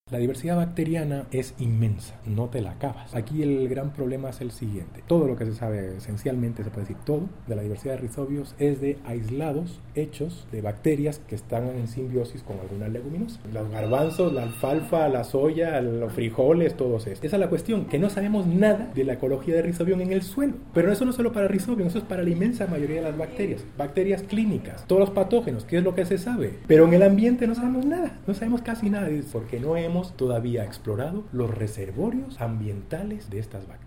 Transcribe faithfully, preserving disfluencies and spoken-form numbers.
La diversidad bacteriana es inmensa, no te la acabas. Aquí el gran problema es el siguiente. Todo lo que se sabe, esencialmente se puede decir todo, de la diversidad de rizobios es de aislados hechos de bacterias que están en simbiosis con algunas leguminosas. Los garbanzos, la alfalfa, la soya, los frijoles, todos estos. Esa es la cuestión, que no sabemos nada de la ecología de rizobium en el suelo. Pero eso no es solo para rizobium, eso es para la inmensa mayoría de las bacterias. Bacterias clínicas, todos los patógenos, ¿qué es lo que se sabe? Pero en el ambiente no sabemos nada, no sabemos casi nada, porque no hemos todavía explorado los reservorios ambientales de estas bacterias.